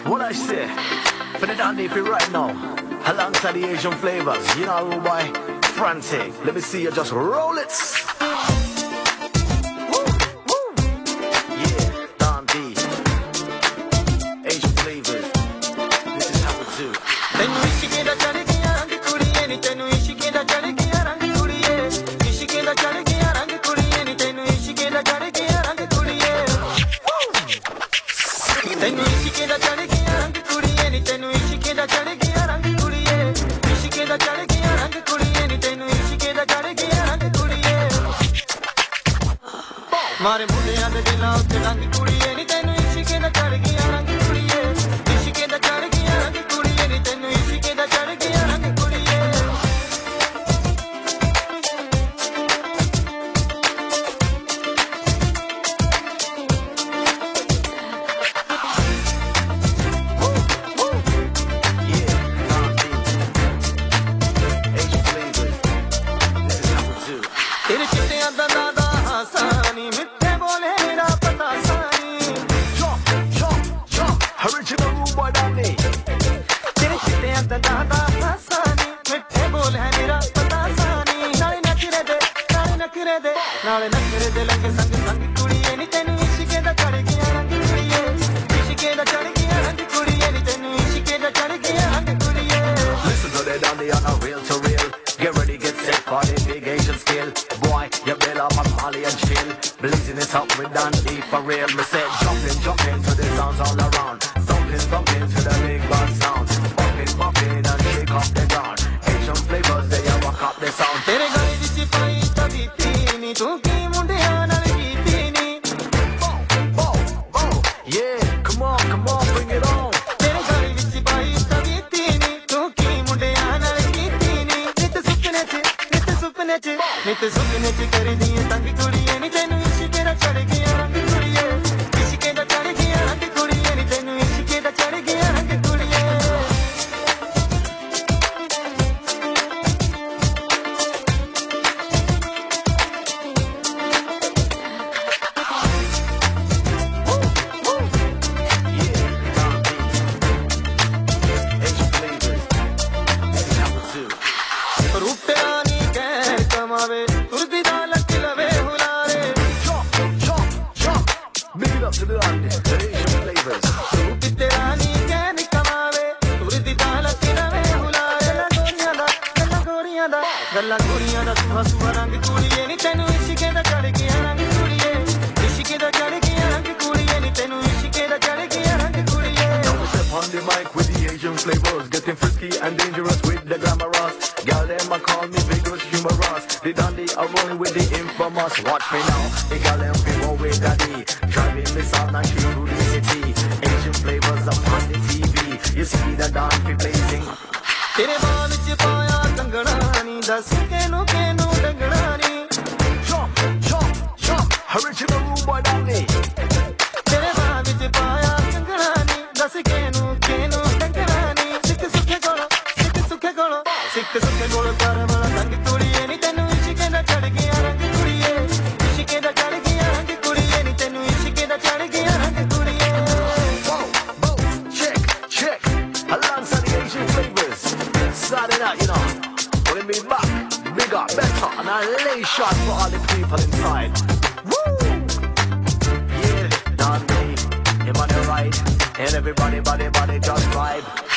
What I say? For the dandy for right now, alongside the Asian flavors, you know, rude boy, frantic. Let me see you just roll it. Woo, woo. Yeah, dandy, Asian flavors. This is how we do. Tenu ishike da chade kiya rang kudiye ni tenu ishike da chade kiya rang kudiye ishike da chade kiya rang kudiye ni tenu ishike da chade kiya rang kudiye tenu ishike da chade kiya rang kudiye ni tenu ishike da chade kiya rang kudiye ishike da chade kiya rang kudiye ni tenu ishike da chade kiya rang kudiye mare mundiyan de dila utte rang kudiye ni tenu ishike da chade kiya rang kudiye ishike da chade kiya rang kudiye ni tenu ishike da chade kiya rang kudiye तेरे चिट्टियां दा दादा आसानी मिठे बोले मेरा पता सानी Original rude boy dandy. तेरे चिट्टियां दा दादा आसानी मिठे बोले है मेरा पता सानी नाले नखरे दे लंगे संग संग कुड़िए नी तेनु इश्के दा चढ़ गया रंग कुड़िए इश्के दा चढ़ गया रंग कुड़िए नी तेनु इश्के दा चढ़ गया रंग कुड़िए Listen to the dandy on a real to real. Get ready, get set for the big Asian scale. Boy, you better my Molly and chill. Blazing it up with dandy for real. Me said jump in to the sounds all around. Thumping to the big band sound. Bumping and shake up the ground. Asian flavors, they rock up the sound. तेरे गाने विच पाई तभी तीनी तू की मुंडिया नाल कीती नी Yeah, come on, bring it on. तेरे गाने विच पाई तभी तीनी तू की मुंडिया नाल कीती नी नित सुपने च कर दिए तंग कुड़िए नी तैनू इश्के दा चढ़ गया रंग कुड़िए इश्के दा चढ़ गया रंग कुड़िए नी तैनू इश्के दा चढ़ गया रंग कुड़िए रूपरानी कहर कमावे तुरदी दा लक लवे हुलारे Big it up to the dandy, the Asian flavors. Rooprani कहर कमावे तुरदी दा लक लवे हुलारे गल्ला गोरियां दा सुहा सुहा रंग कुड़िए नी तैनू इश्के दा चढ़ गया रंग कुड़िए इश्के दा चढ़ गया रंग कुड़िए नी तैनू इश्के दा चढ़ गया रंग कुड़िए Now we step on the mic with the Asian flavors. Getting frisky and dangerous with the glamorous. Girl, them a call me vigorous, humorous. The dandy are rolling with the infamous. Watch me now, the girl them feel roll with daddy. Driving me sound and she through the city. Asian flavors up on the TV. You see the dance be blazing. तेरे बाल च पाया कंगना नी दस केनू डंगना नी Jump, original rude boy dandy. तेरे बाल च पाया कंगना नी दस केनू डंगना नी सिख सुखे गोलो कर वाला रंग कुड़िए नी तैनू इश्के दा चढ़ गया रंग कुड़िए इश्के दा चढ़ गया रंग कुड़िए नी तैनू इश्के दा चढ़ गया रंग कुड़िए Whoa, check. Alongside the Asian flavors. Starting out, you know. Wanna be back, bigger, better, and I lay shot for all the people inside. Woo! Yeah, dandy, him on the right, and everybody, body, just vibe.